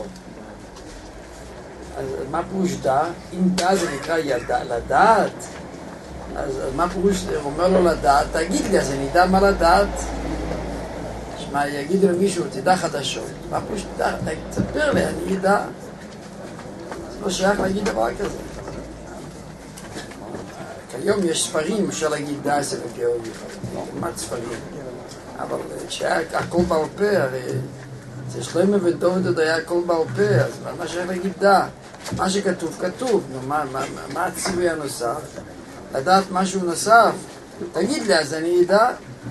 אז מה פירוש דע? אם דע זה נקרא לדעת, אז מה פירוש? הוא אומר לו לדעת, תגיד לי, אז אני אדע מה לדעת. שמע, יגידו למישהו, תדע חדשות. מה פירוש תדע? תספר לי, אני אדע. זה לא שייך להגיד דבר כזה. כיום יש ספרים, אפשר להגיד דעס אלוקי אביכו. כמעט ספרים. אבל כשהיה הכל בעל פה, הרי זה שלמה ודוד עוד היה הכל בעל פה, אז מה שייך להגיד דע? מה שכתוב, כתוב. מה הציווי הנוסף? לדעת משהו נוסף. תגיד לי, אז אני אדע.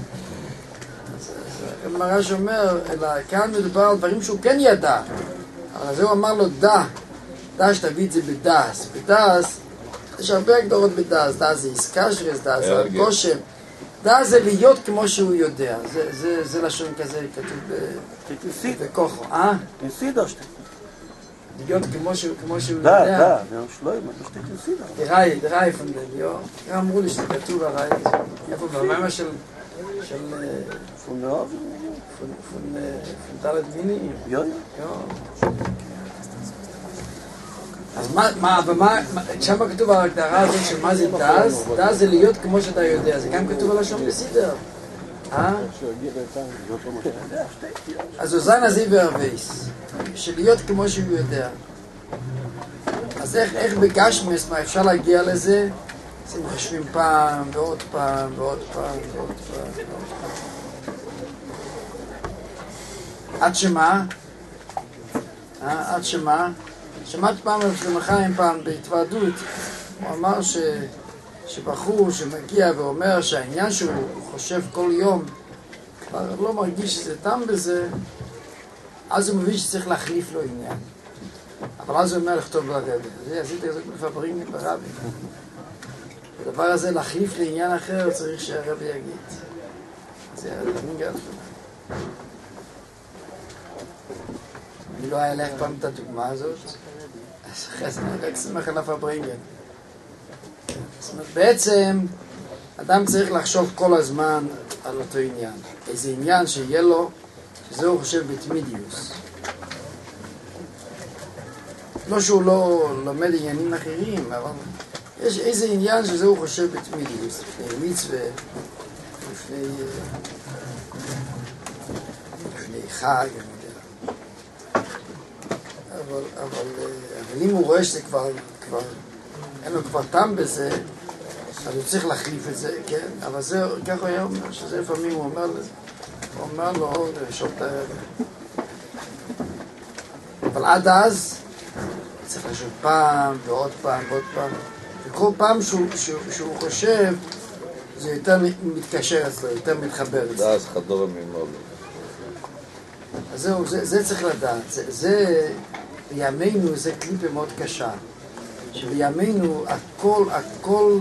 מרש אומר, אלא כאן מדובר על דברים שהוא כן ידע. אבל אז הוא אמר לו, דע שתביא את זה בדעס. בדעס, יש הרבה הגדרות בדעס. דעס זה איסקשרס, דעס זה גושם. דע זה להיות כמו שהוא יודע. זה לשון כזה כתוב בכוחו. להיות כמו שהוא יודע. Da, שלוימה, das steht in Sidra. Die Reihe von dem, ja. Ja, אמרו לי שזה כתוב הרעי. איפה במאמר של... Von der von דלת מיני. Ja, אז שם כתוב ההגדרה הזאת של מה זה דז? דז זה להיות כמו שאתה יודע. זה גם כתוב על השום בסידר. אז הוא זן הזה והרוויס. של להיות כמו שהוא יודע. אז איך בגשמס מה אפשר להגיע לזה? אז הם חושבים פעם ועוד פעם ועוד פעם ועוד פעם ועוד פעם. עד שמה? עד שמה? שמעתי פעם על שלמה חיים פעם בהתוועדות, הוא אמר שבחור שמגיע ואומר שהעניין שהוא חושב כל יום כבר לא מרגיש שזה טעם בזה, אז הוא מבין שצריך להחליף לו עניין. אבל אז הוא אומר לכתוב לרבי, זה עשיתי את זה בפברים ברבי. הדבר הזה להחליף לעניין אחר צריך שהרבי יגיד. זה מנגע לפני. אני לא היה לך פעם את הדוגמה הזאת, אז אחרי זה אני רק שמח על הפברינגן. זאת אומרת, בעצם אדם צריך לחשוב כל הזמן על אותו עניין. איזה עניין שיהיה לו, שזה הוא חושב בתמידיוס. לא שהוא לא לומד עניינים אחרים, אבל יש איזה עניין שזה הוא חושב בתמידיוס. לפני מצווה, לפני חג, אבל אם הוא רואה שזה כבר אין לו כבר טעם בזה, אז הוא צריך להחליף את זה, כן? אבל זה, ככה הוא היה אומר, שזה לפעמים הוא אומר לו, לשאול את הערב. אבל עד אז, צריך לשאול פעם ועוד פעם ועוד פעם. וכל פעם שהוא חושב, זה יותר מתקשר אצלו, יותר מתחבר אצלו. דאז חדור ממנו. אז זהו, זה צריך לדעת. זה, בימינו, זה קליפה מאוד קשה. שבימינו הכל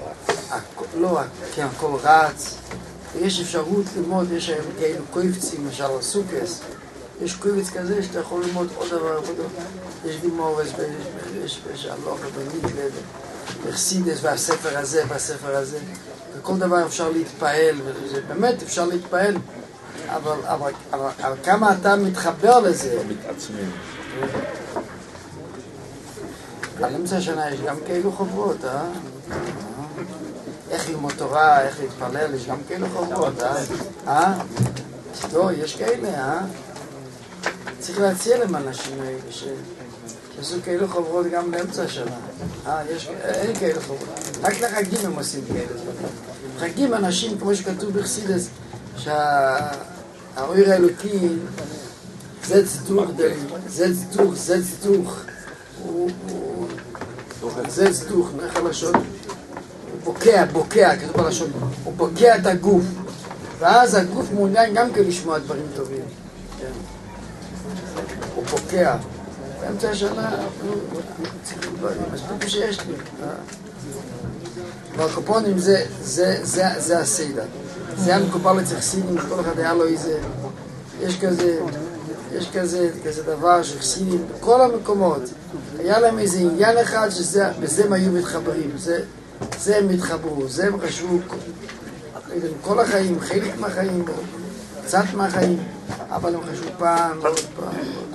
רץ. ויש אפשרות ללמוד, יש היום כאלו קויפצים, למשל על סוכס. יש קויפץ כזה שאתה יכול ללמוד עוד דבר. יש גימורס, יש הלוך ובמיד, וחסידס, והספר הזה, והספר הזה. וכל דבר אפשר להתפעל, וזה באמת אפשר להתפעל. אבל כמה אתה מתחבר לזה? לא מתעצמים. על אמצע השנה יש גם כאלו חוברות, איך ללמוד תורה, איך להתפלל, יש גם כאלו חוברות, לא, יש כאלה, צריך להציע להם אנשים האלה שעשו כאלו חוברות גם באמצע השנה. אין כאלו חוברות. רק לחגים הם עושים כאלה. חגים אנשים, כמו שכתוב בחסידס, שהאויר האלוקי זצדוך, זצדוך, נלך הלשון, הוא בוקע, כתוב הלשון, הוא בוקע את הגוף, ואז הגוף מעוניין גם כן לשמוע דברים טובים. הוא פוקע. באמצע השנה, צריכים דברים, מספיק שיש לי. והקופונים זה הסדר. זה היה מקופל אצל חסידים, כל אחד היה לו איזה... יש כזה דבר שחסידים בכל המקומות. היה להם איזה עניין אחד שבזה הם היו מתחברים. זה הם התחברו, זה הם חשבו כל החיים, חלק מהחיים, קצת מהחיים, אבל הם חשבו פעם ועוד פעם.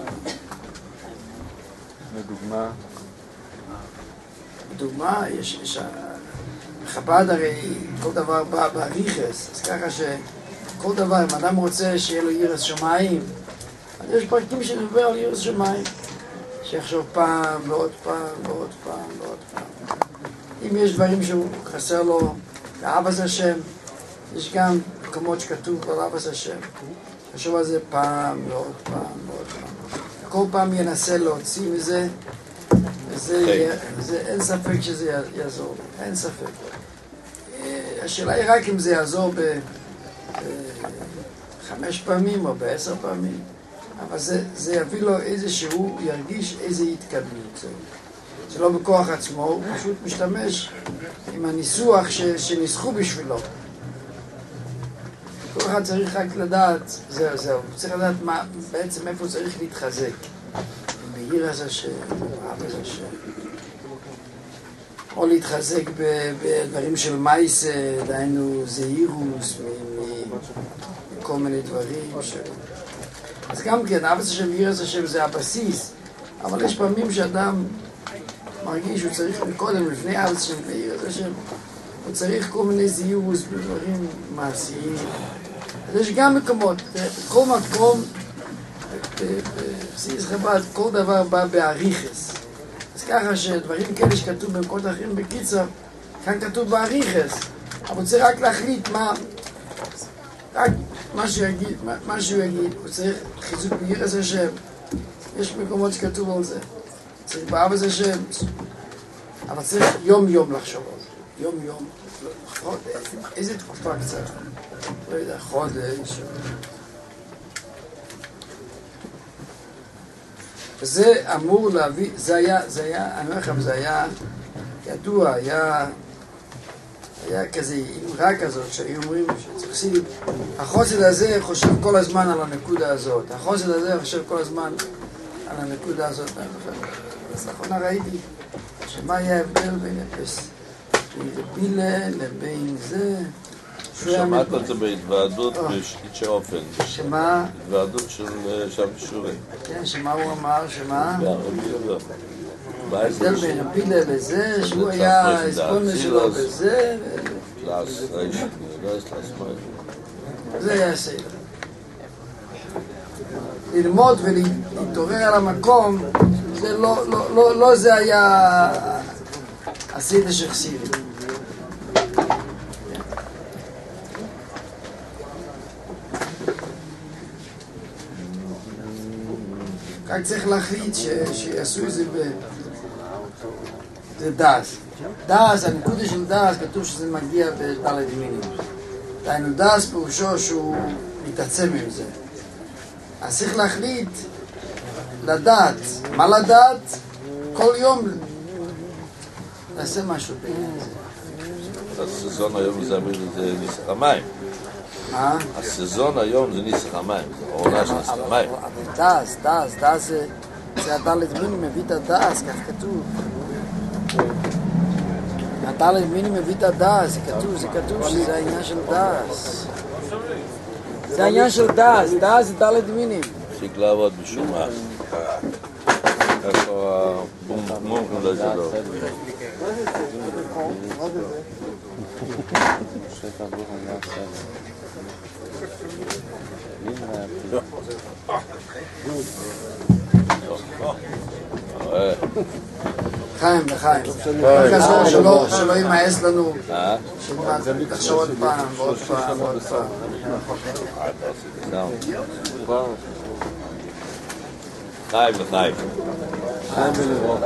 לדוגמה, יש חב"ד הרי כל דבר בא באריכס, אז ככה שכל דבר, אם אדם רוצה שיהיה לו יראת שמיים, אז יש פרקים שמדבר על יראת שמיים, שיחשוב פעם ועוד פעם ועוד פעם ועוד פעם. אם יש דברים שהוא חסר לו לאהבת השם, יש גם מקומות שכתוב על אהבת השם. חשוב על זה פעם ועוד פעם ועוד פעם. כל פעם ינסה להוציא מזה, אין ספק שזה יעזור, אין ספק. השאלה היא רק אם זה יעזור ב5 פעמים או ב10 פעמים, אבל זה יביא לו שהוא ירגיש איזו התקדמות. זה לא בכוח עצמו, הוא פשוט משתמש עם הניסוח שניסחו בשבילו. כל אחד צריך רק לדעת, זהו, צריך לדעת בעצם איפה צריך להתחזק. ביראת השם, באהבת השם. או להתחזק בדברים של מייס, דהיינו זהירוס, מכל מיני דברים. אז גם כן, אהבת השם ויראת השם זה הבסיס, אבל יש פעמים שאדם מרגיש שהוא צריך קודם, לפני אהבת השם ויראת השם, הוא צריך כל מיני זהירוס בדברים מעשיים. אז יש גם מקומות, בכל מקום, בחסידות חב"ד, כל דבר בא באריכס. אז ככה שדברים כאלה שכתוב במקומות אחרים בקיצר, כאן כתוב באריכס, אבל צריך רק להחליט רק מה שהוא יגיד, הוא צריך חיזוק ביראת השם. יש מקומות שכתוב על זה. צריך באהבת השם, אבל צריך יום לחשוב על זה. יום. איזה תקופה קצרה. לא יודע, חודש. וזה אמור להביא, זה היה, אני אומר לכם, זה היה ידוע, היה כזה אמרה כזאת שהיו אומרים שצריכים, החוסד הזה חושב כל הזמן על הנקודה הזאת, החוסד הזה חושב כל הזמן על הנקודה הזאת. אז לאחרונה ראיתי שמה היה ההבדל בין בילה לבין זה. שמעת את זה בהתוועדות בשקיצ'ה אופן. שמה? התוועדות של שם שורי. כן, שמה הוא אמר? שמה? ההבדל בין הבילה לזה, שהוא היה הספונה שלו בזה. זה היה הסדר. ללמוד ולהתעורר על המקום, זה לא זה היה הסדר של חסידים. רק צריך להחליט שיעשו את זה בדאז. דאז, הנקודה של דאז, כתוב שזה מגיע בדלת מינים. דהיינו, דאז פירושו שהוא מתעצם עם זה. אז צריך להחליט, לדעת. מה לדעת? כל יום נעשה משהו בעניין זה. הסזון היום זה ניסח המים. מה? הסזון היום זה ניסח המים, זה העונה של ניסח המים. אבל דאז זה הדלת מינים מביא את הדאז, כך כתוב. הדלת מינים מביא את הדאז, זה כתוב שזה העניין של דאז. זה העניין של דאז, דאז זה דלת מינים. תפסיק לעבוד בשום מה. איפה הבום לזה לא. לחיים. שלא ימאס לנו. תחשוב עוד פעם ועוד פעם ועוד פעם. לחיים. חיים ולברוק.